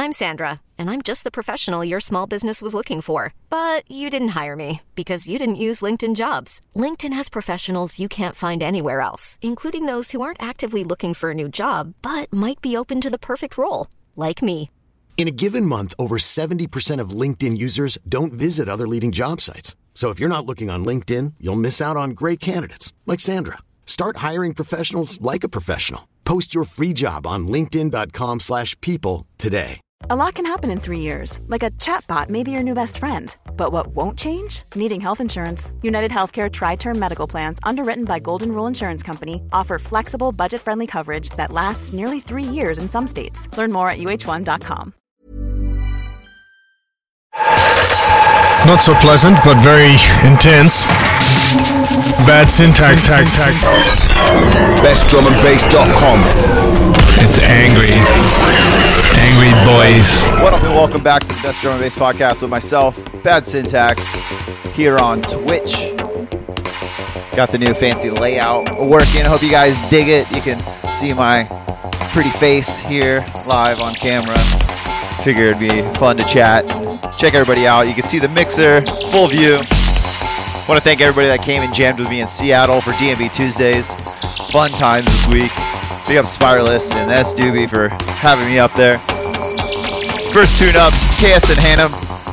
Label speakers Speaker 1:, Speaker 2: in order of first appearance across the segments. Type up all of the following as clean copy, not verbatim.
Speaker 1: I'm Sandra, and I'm just the professional your small business was looking for. But you didn't hire me because you didn't use LinkedIn Jobs. LinkedIn has professionals you can't find anywhere else, including those who aren't actively looking for a new job, but might be open to the perfect role, like me.
Speaker 2: In a given month, over 70% of LinkedIn users don't visit other leading job sites. So if you're not looking on LinkedIn, you'll miss out on great candidates like Sandra. Start hiring professionals like a professional. Post your free job on linkedin.com/people today.
Speaker 3: A lot can happen in 3 years, like a chatbot may be your new best friend. But what won't change? Needing health insurance. United Healthcare Tri-Term Medical Plans, underwritten by Golden Rule Insurance Company, offer flexible, budget-friendly coverage that lasts nearly 3 years in some states. Learn more at uh1.com.
Speaker 4: Not so pleasant, but very intense. Bad syntax.
Speaker 5: BestDrumAndBass.com.
Speaker 4: It's angry boys.
Speaker 6: What up, and welcome back to the Best Drum and Bass Podcast with myself, Bad Syntax, here on Twitch. Got the new fancy layout working. I hope you guys dig it. You can see my pretty face here live on camera. Figured it'd be fun to chat. Check everybody out. You can see the mixer, full view. Want to thank everybody that came and jammed with me in Seattle for DMV Tuesdays. Fun times this week. Big up Spiralist and S Doobie for having me up there. First tune up, KS and Hannum.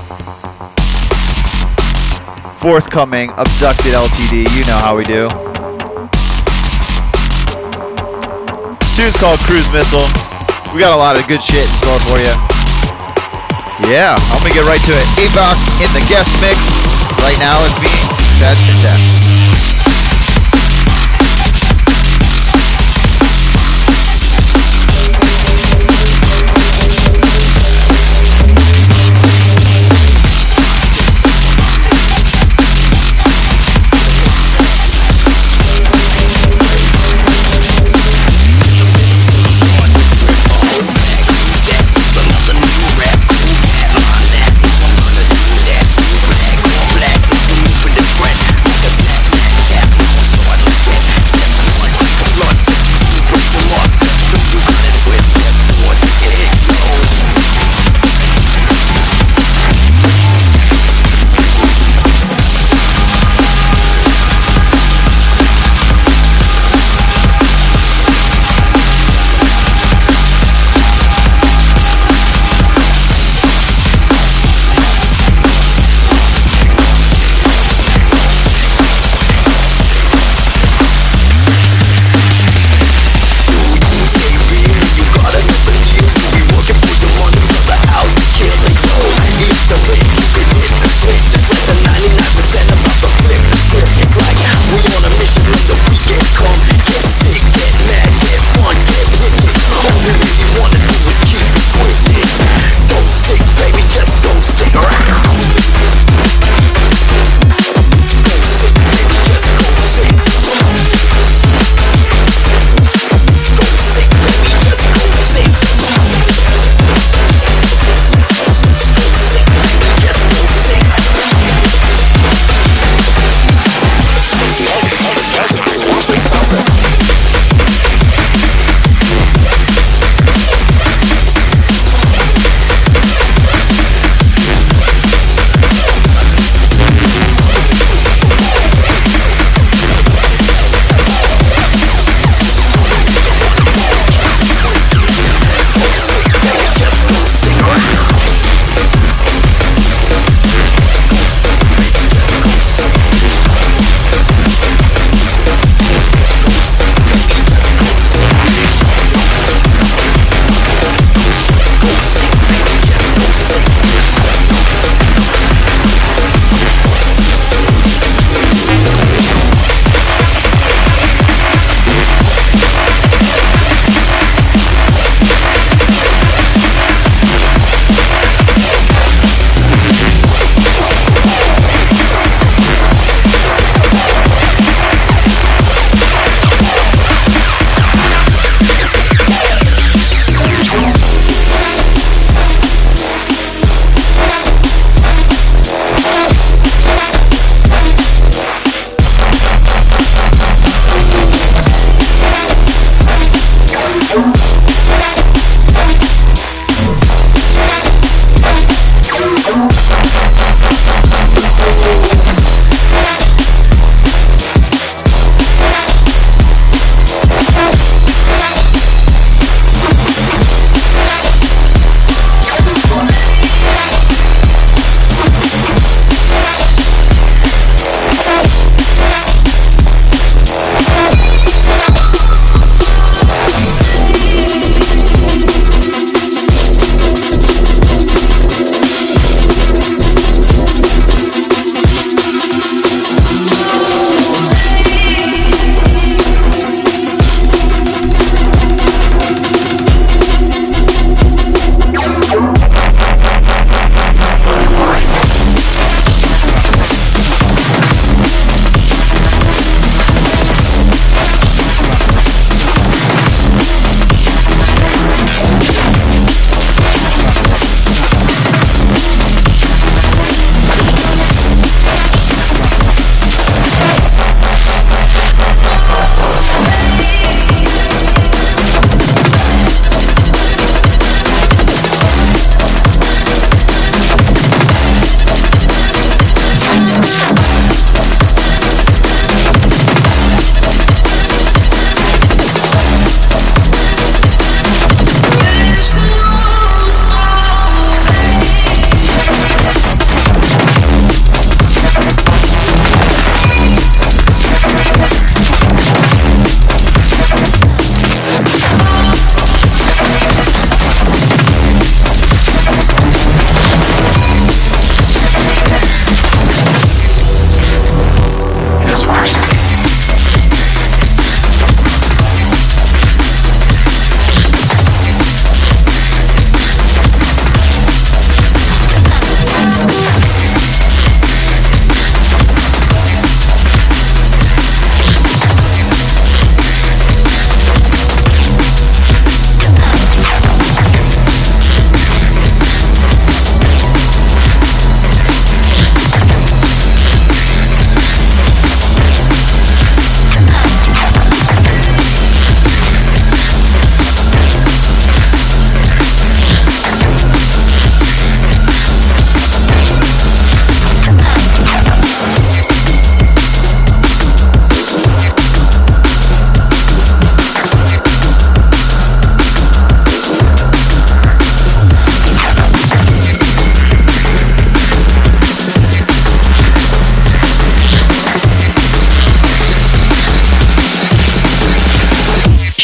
Speaker 6: Forthcoming, Abducted LTD. You know how we do. Tune's called Cruise Missile. We got a lot of good shit in store for you. Yeah, I'm gonna get right to it. Abok in the guest mix. Right now it's me, Bad Syntax.
Speaker 7: Snap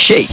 Speaker 5: shape.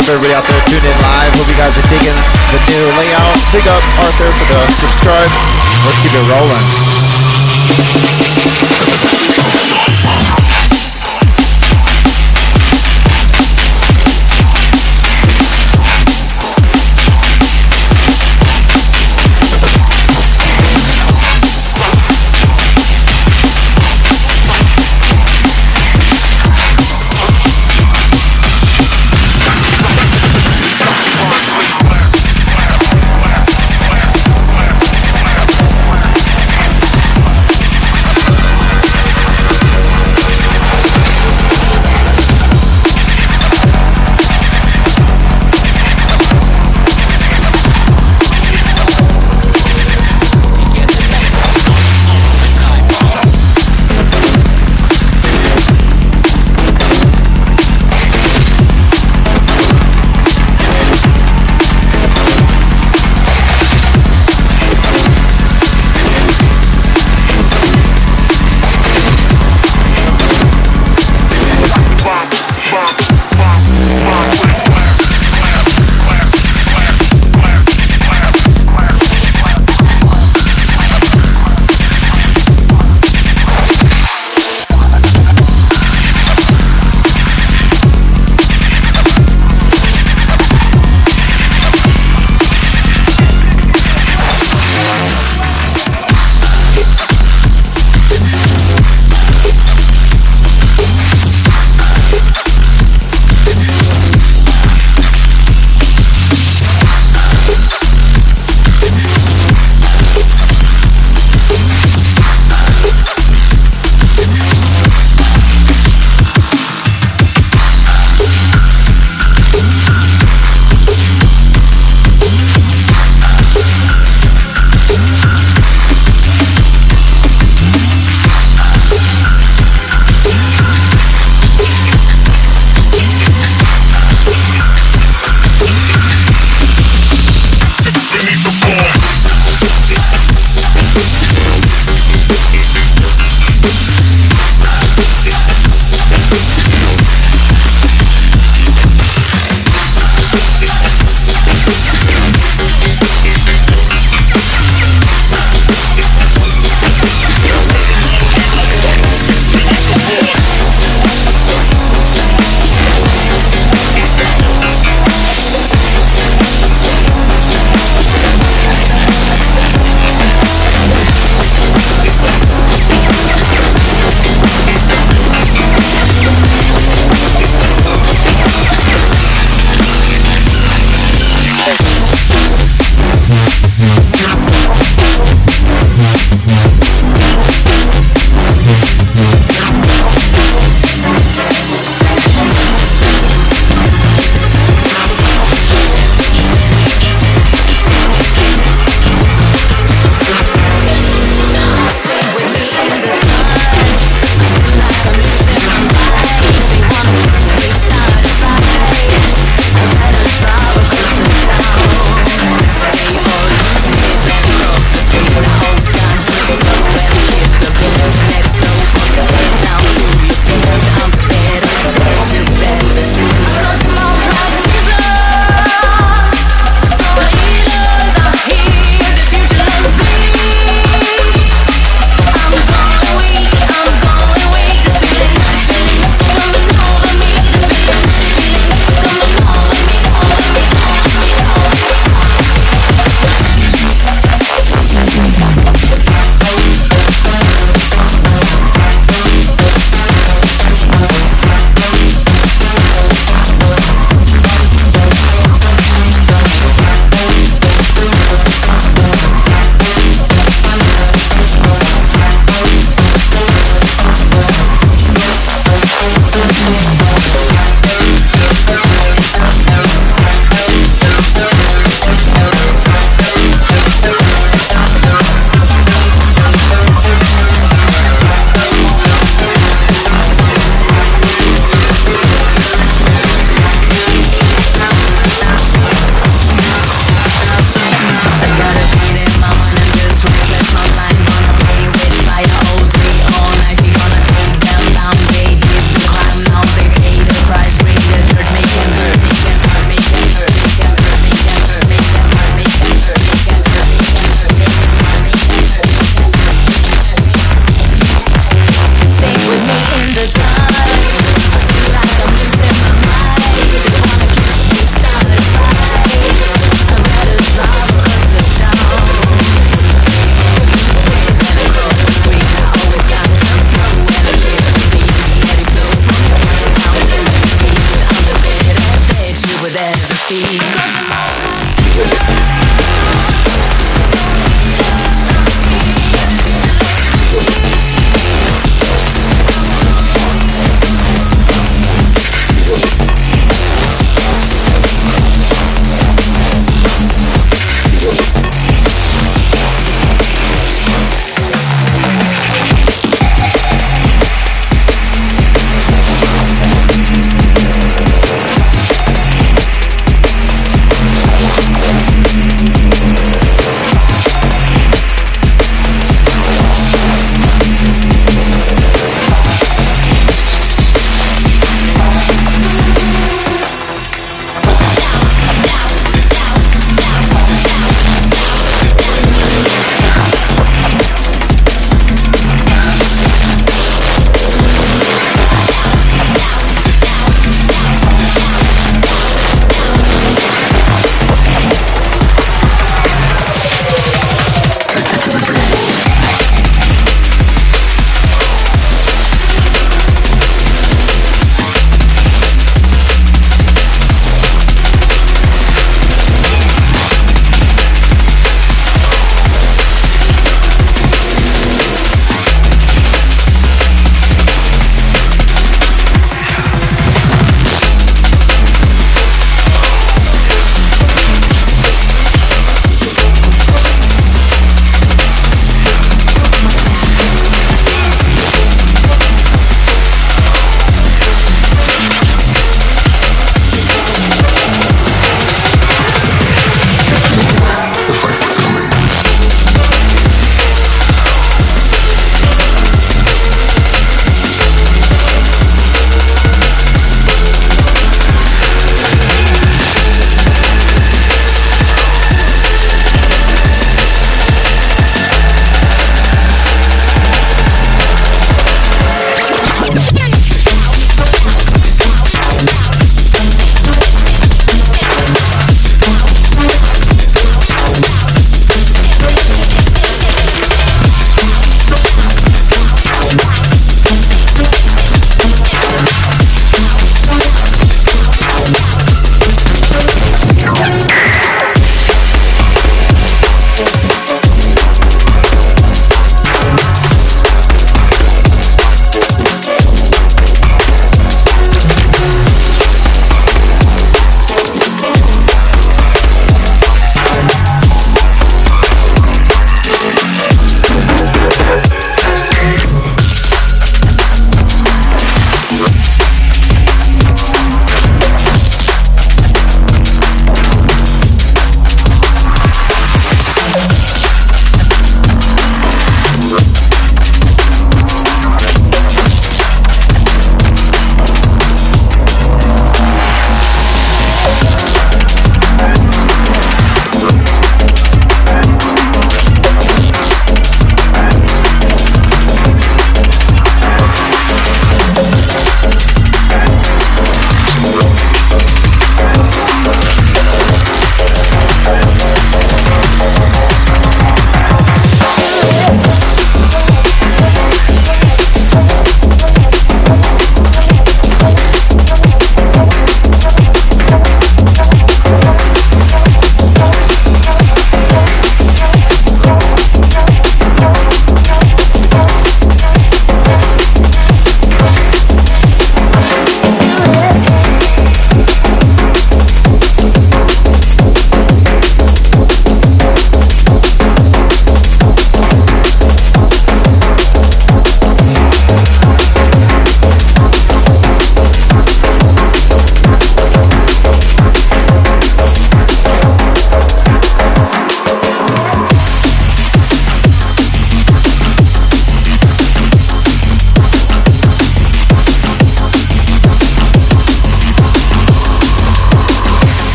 Speaker 6: up everybody out there tuning in live. Hope you guys are digging the new layout. Big up Arthur for the subscribe. Let's keep it rolling.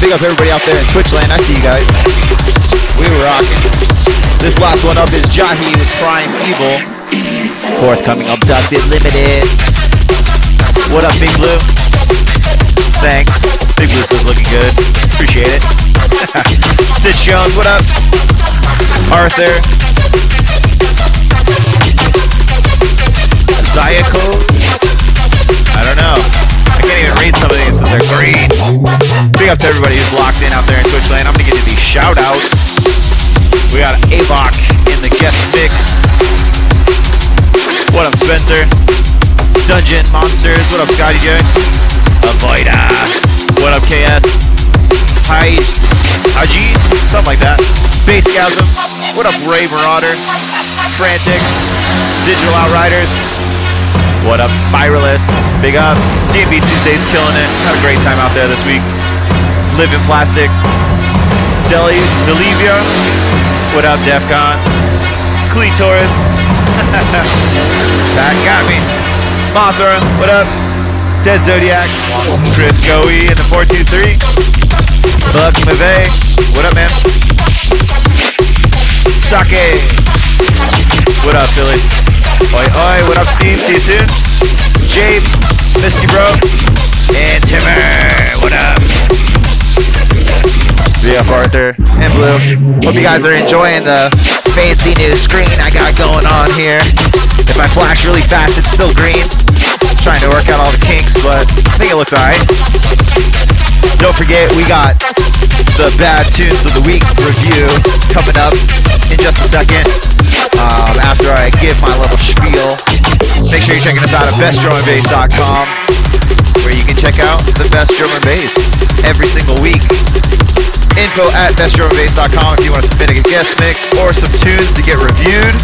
Speaker 6: Big up everybody out there in Twitch land. I see you guys. We were rocking. This last one up is Jahi with Prime Evil. Forthcoming Abducted Limited. What up, Big Blue? Thanks. Big Blue's still looking good. Appreciate it. Stitch Jones, what up? Arthur. Zayako? I don't know. I can't even read some of these since they're green. Big up to everybody who's locked in out there in Twitch land. I'm gonna get to these shout outs. We got Avok in the guest mix. What up, Spencer? Dungeon Monsters. What up, Scotty J? Avoida. What up, KS? Haji? Something like that. Bassgasm. What up, Ray Marauder? Frantic. Digital Outriders. What up, Spiralist? Big up. D&B Tuesday's killing it. Had a great time out there this week. Live in Plastic. Delivia. What up, Defcon? Clitoris. That got me. Mothra. What up? Dead Zodiac. Chris Goey in the 423. Buck Mave. What up, man? Sake. What up, Philly? Oi, oi. What up, Steve? See you soon. James. Misty Bro. And Timmer. What up? VF Arthur and Blue. Hope you guys are enjoying the fancy new screen I got going on here. If I flash really fast, it's still green. Trying to work out all the kinks, but I think it looks alright. Don't forget, we got the Bad Tunes of the Week review coming up in just a second. After I give my little spiel, make sure you're checking us out at bestdrumandbass.com, where you can check out the best drum and bass every single week. Info at bestdrumandbass.com if you want to submit a guest mix or some tunes to get reviewed.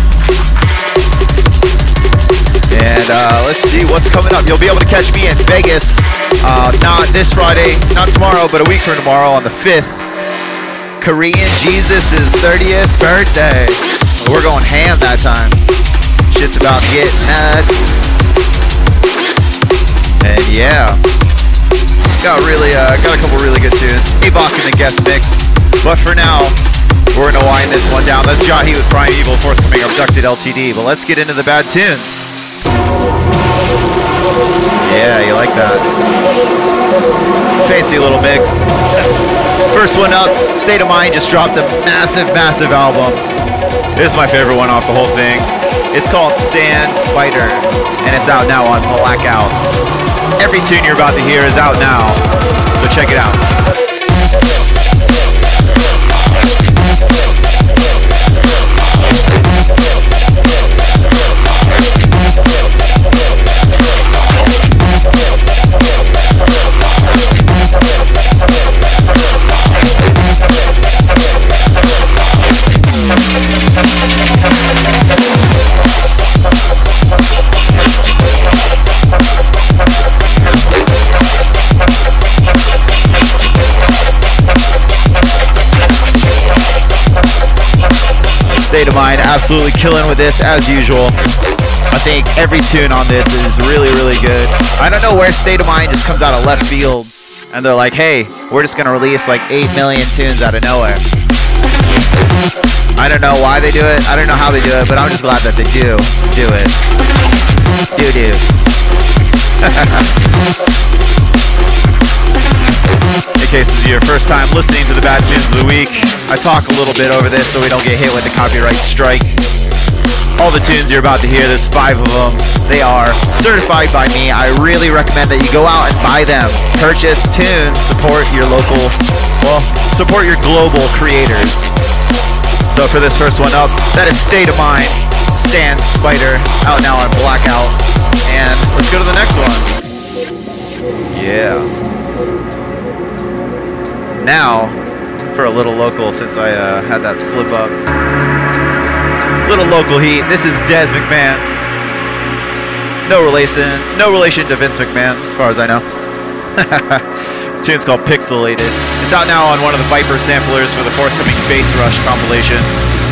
Speaker 6: And let's see what's coming up. You'll be able to catch me in Vegas, not this Friday, not tomorrow, but a week from tomorrow on the 5th. Korean Jesus' 30th birthday. We're going ham that time. Shit's about to get nuts. And yeah. Got a couple really good tunes. Avok in the guest mix. But for now, we're gonna wind this one down. That's Jahi with Prime Evil, forthcoming Abducted LTD. But let's get into the bad tunes. Yeah, you like that? Fancy little mix. First one up, State of Mind just dropped a massive, massive album. This is my favorite one off the whole thing. It's called Sand Spider, and it's out now on Blackout. Every tune you're about to hear is out now, so check it out. State of Mind absolutely killing with this as usual. I think every tune on this is really, really good. I don't know where State of Mind just comes out of left field and they're like, hey, we're just gonna release like 8 million tunes out of nowhere. I don't know why they do it, I don't know how they do it, but I'm just glad that they do it. Do. In case this is your first time listening to the Bad Tunes of the Week, I talk a little bit over this so we don't get hit with the copyright strike. All the tunes you're about to hear, there's 5 of them. They are certified by me. I really recommend that you go out and buy them. Purchase tunes, support your local, support your global creators. So for this first one up, that is State of Mind, Sand Spider, out now on Blackout. And let's go to the next one. Yeah. Now, for a little local, since I had that slip up. Little local heat. This is Des McMahon. No relation to Vince McMahon, as far as I know. The tune's called Pixelated. It's out now on one of the Viper samplers for the forthcoming Bass Rush compilation.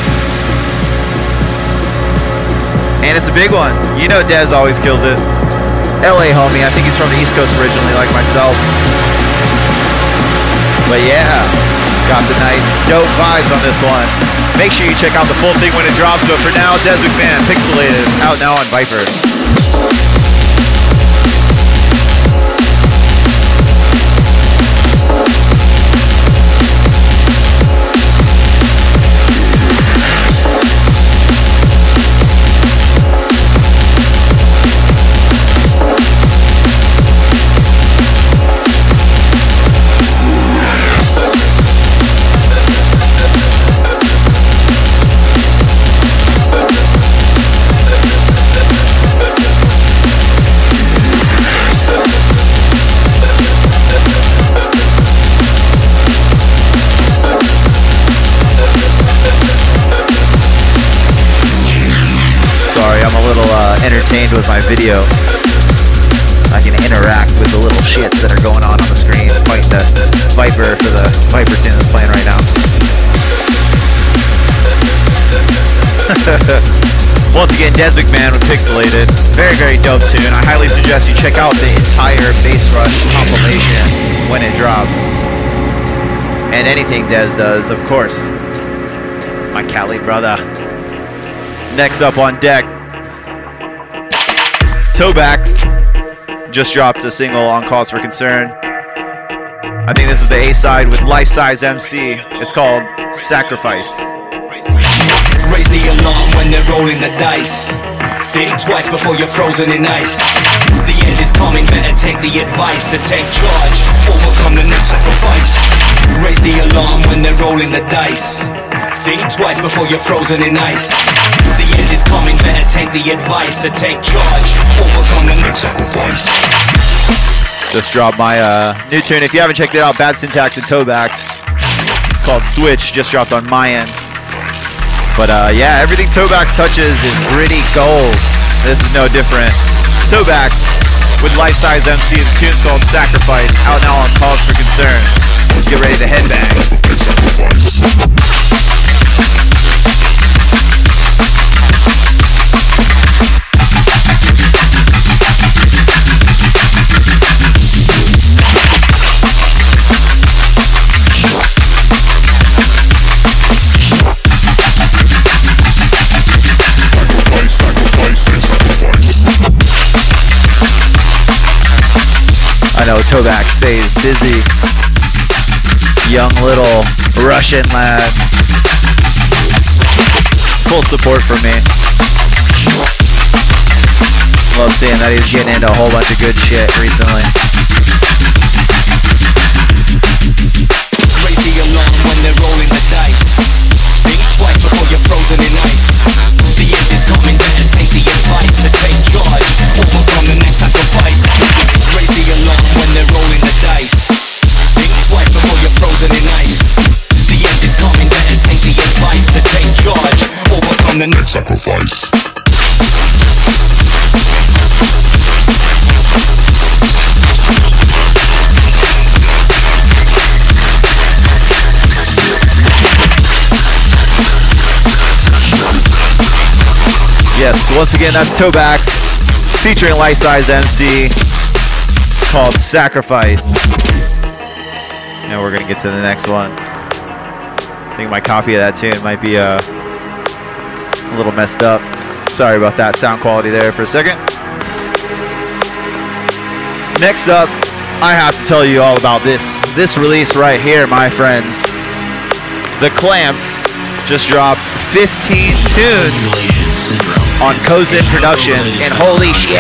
Speaker 6: And it's a big one. You know Des always kills it. LA homie, I think he's from the East Coast originally, like myself. But yeah, got the nice dope vibes on this one. Make sure you check out the full thing when it drops, but for now, Des McMahon, Pixelated, out now on Viper. I'm a little entertained with my video. I can interact with the little shits that are going on the screen, fighting the Viper for the Viper tune that's playing right now. Once again, Des McMahon with Pixelated. Very, very dope tune. I highly suggest you check out the entire Bass Rush compilation when it drops. And anything Des does, of course. My Cali brother. Next up on deck, Tobax just dropped a single on Cause for Concern. I think this is the A-side with Life Size MC. It's called Sacrifice.
Speaker 5: Raise the alarm when they're rolling the dice. Think twice before you're frozen in ice. The end is coming, better take the advice to take charge, overcome the next sacrifice. Raise the alarm when they're rolling the dice. Think twice before you're frozen in ice. The end is coming, better take the advice to take charge, overcome the next sacrifice.
Speaker 6: Just dropped my new tune. If you haven't checked it out, Bad Syntax and Tobax. It's called Switch, just dropped on my end. But yeah, everything Tobax touches is gritty gold. This is no different. Tobax with Life Size MC. The tune's called Sacrifice, out now on Cause for Concern. Let's get ready to headbang. I know Tobax stays busy. Young little Russian lad. Full support for me. Love seeing that he's getting into a whole bunch of good shit recently.
Speaker 5: Raise the alarm when they're rolling the dice. Think twice before you're frozen in ice. The end is coming, better take the advice to take charge, overcome the next sacrifice. Raise the alarm when they're rolling the dice. Think twice before you're frozen in ice. The end is coming, better take the advice to take charge, overcome the next sacrifice.
Speaker 6: Yes, once again, that's Tobax featuring Life Size MC, called Sacrifice. And we're gonna get to the next one. I think my copy of that tune might be a little messed up. Sorry about that sound quality there for a second. Next up, I have to tell you all about this release right here, my friends. The Clamps just dropped 15 tunes on Kozin Productions, and holy shit,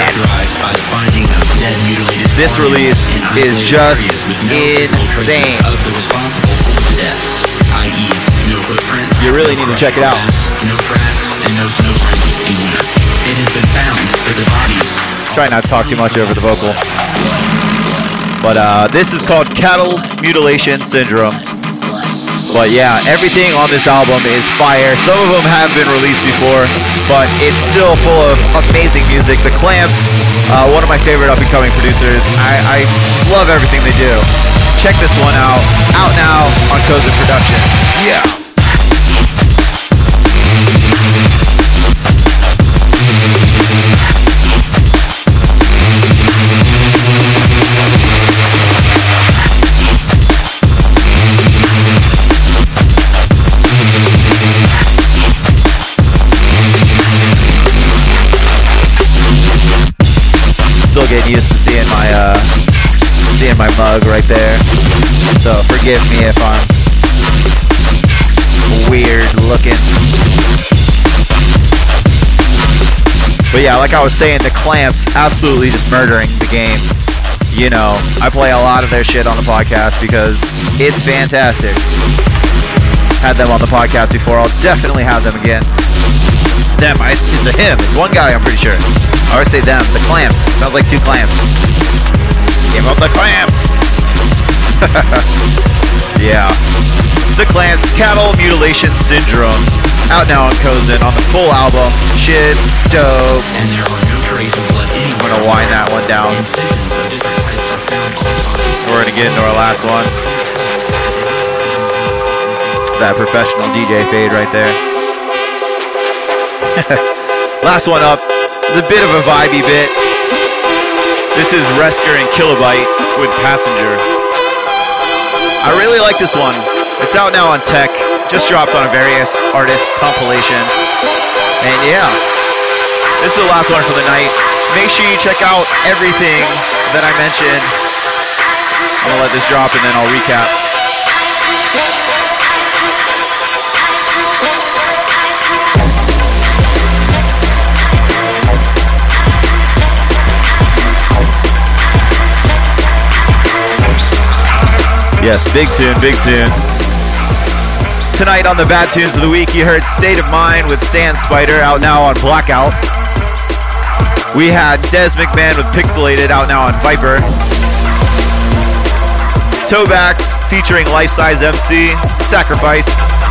Speaker 6: this release is just insane. You really need to check it out. Try not to talk too much over the vocal. But this is called Cattle Mutilation Syndrome. But yeah, everything on this album is fire. Some of them have been released before, but it's still full of amazing music. The Clamps, one of my favorite up-and-coming producers. I just love everything they do. Check this one out now on Kozin Productions. Yeah. getting used to seeing my mug right there. So forgive me if I'm weird looking. But yeah, like I was saying, the Clamps absolutely just murdering the game. You know, I play a lot of their shit on the podcast because it's fantastic. Had them on the podcast before. I'll definitely have them again. Them, it's a him. It's one guy, I'm pretty sure. I always say them. The Clamps. Sounds like two clamps. Give up the Clamps. Yeah. The Clamps, Cattle Mutilation Syndrome. Out now on Kozin on the full album. Shit's dope.
Speaker 5: And there are no trace of blood anywhere.
Speaker 6: I'm gonna wind that one down.
Speaker 5: Incisions of different types are found on the body.
Speaker 6: We're gonna get into our last one. That professional DJ fade right there. Last one up is a bit of a vibey bit. This is Resker and Kilobyte with Passenger. I really like this one. It's out now on Tech. Just dropped on a various artist compilation. And yeah, this is the last one for the night. Make sure you check out everything that I mentioned. I'm gonna let this drop and then I'll recap. Yes, big tune, big tune. Tonight on the Bad Tunes of the Week, you heard State of Mind with Sand Spider, out now on Blackout. We had Des McMahon with Pixelated, out now on Viper. Toebacks featuring Life Size MC, Sacrifice.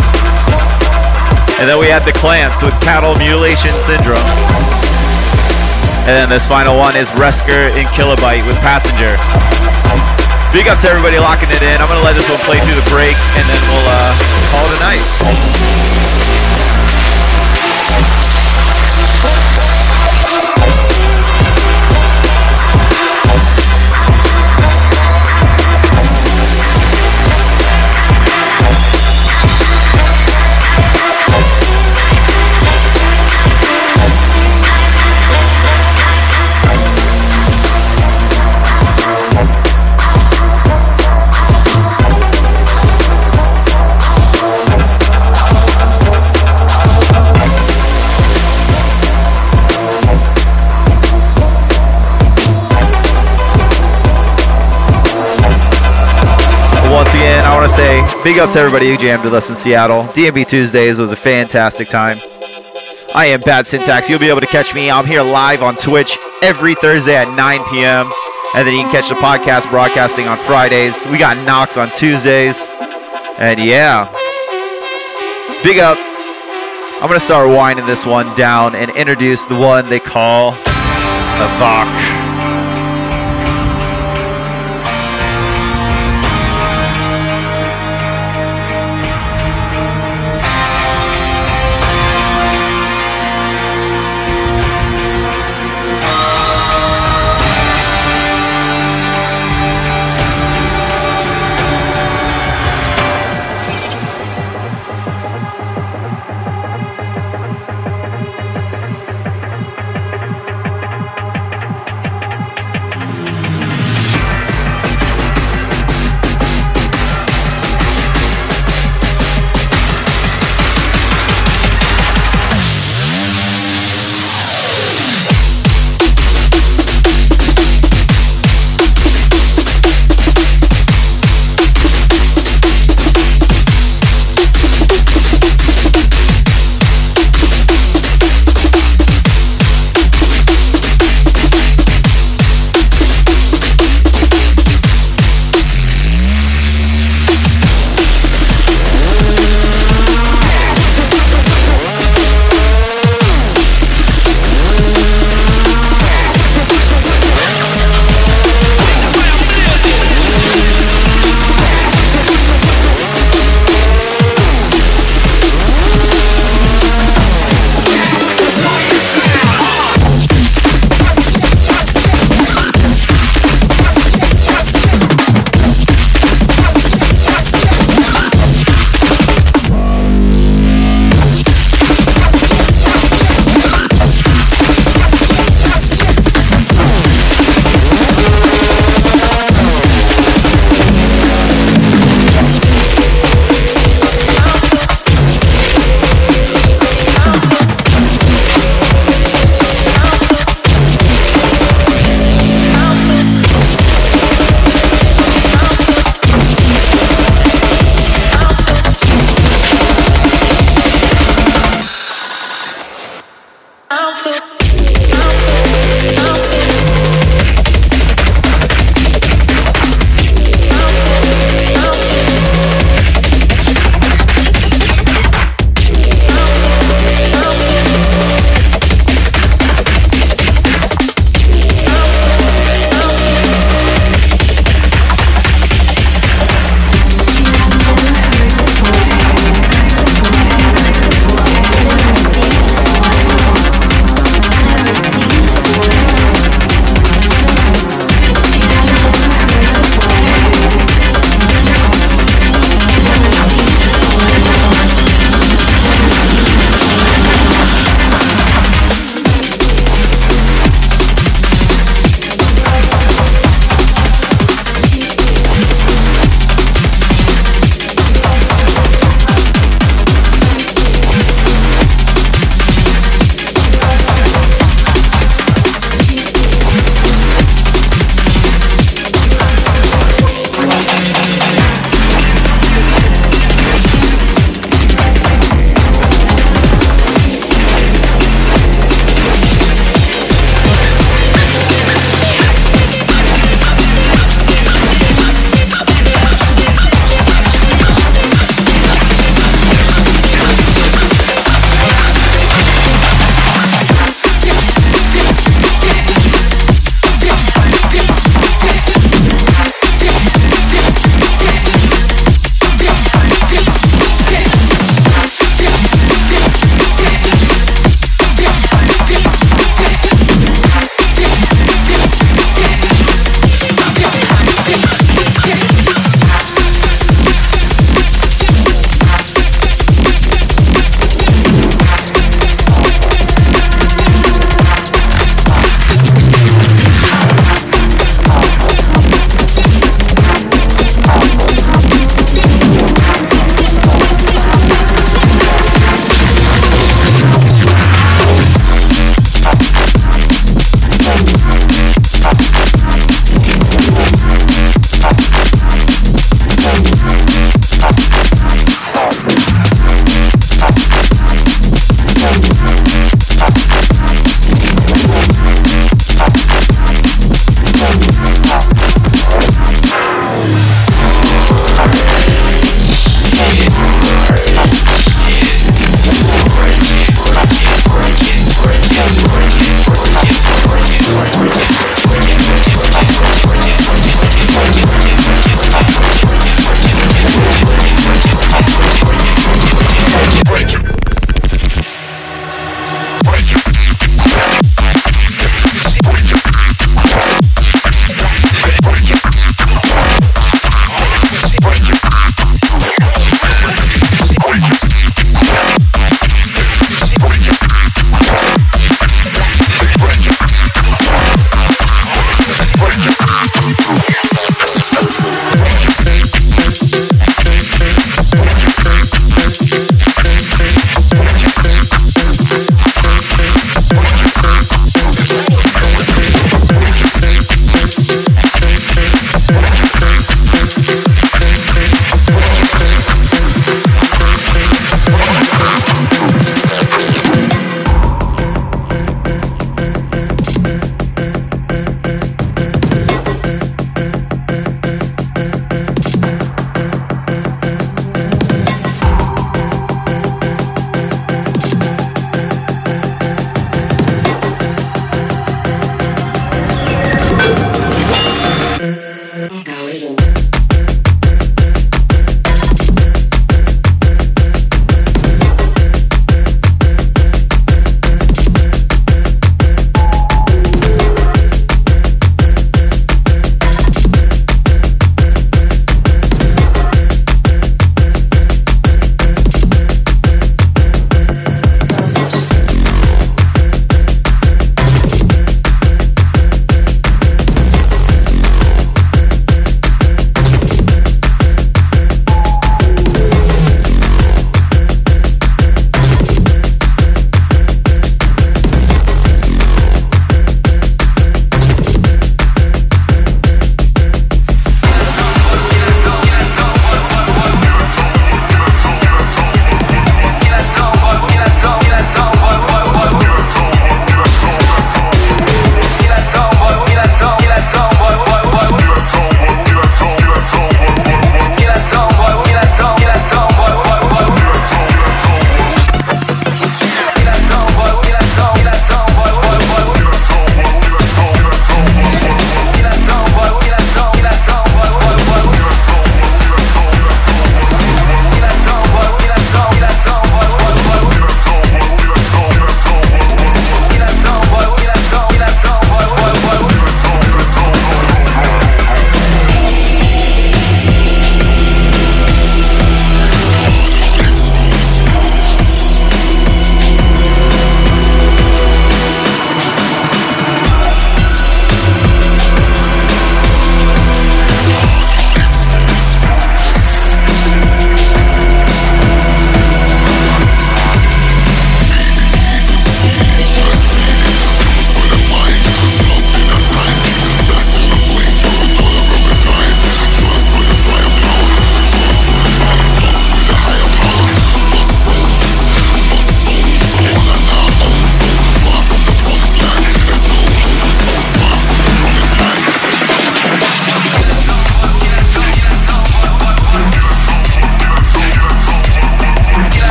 Speaker 6: And then we had the Clamps with Cattle Mutilation Syndrome. And then this final one is Resker and Kilobyte with Passenger. Big up to everybody locking it in. I'm going to let this one play through the break, and then we'll call it a night. Once again, I want to say big up to everybody who jammed with us in Seattle. DMB Tuesdays was a fantastic time. I am Bad Syntax. You'll be able to catch me. I'm here live on Twitch every Thursday at 9 p.m. And then you can catch the podcast broadcasting on Fridays. We got Nox on Tuesdays. And yeah, big up. I'm going to start winding this one down and introduce the one they call the Vok.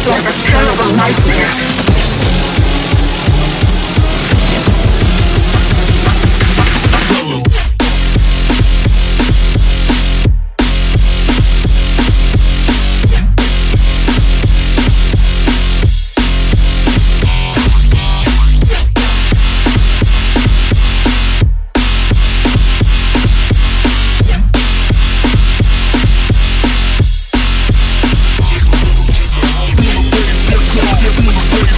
Speaker 7: like a terrible nightmare.
Speaker 8: We'll be right back.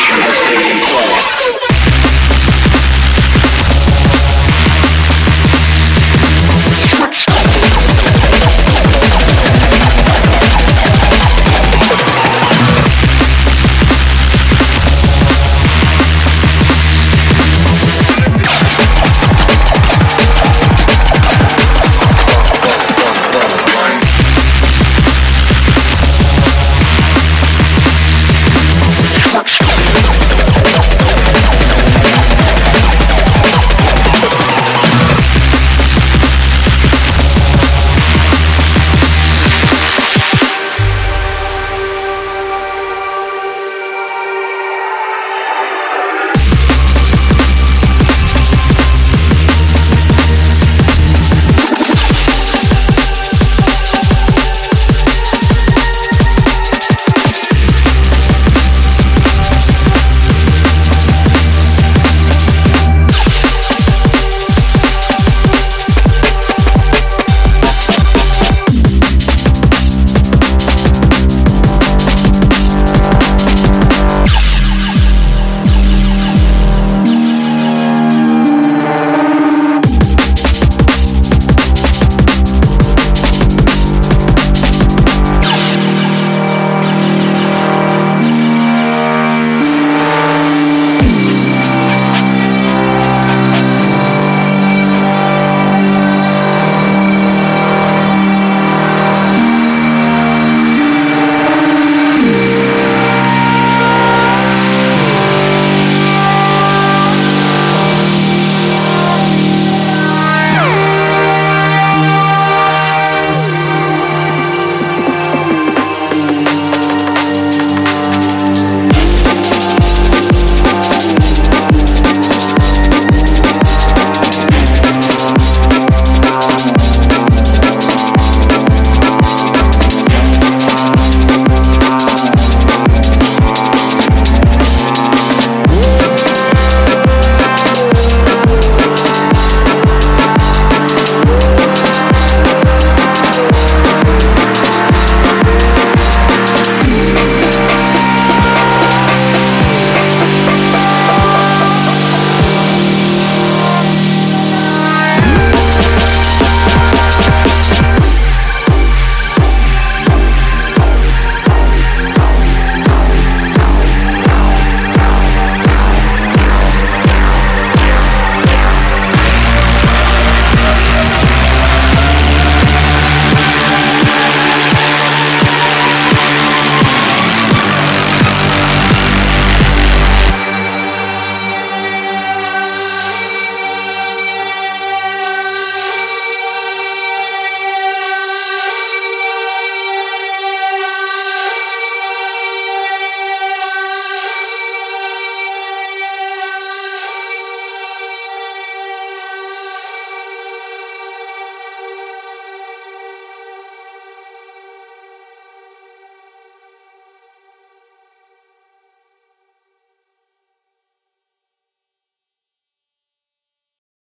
Speaker 7: has taken place.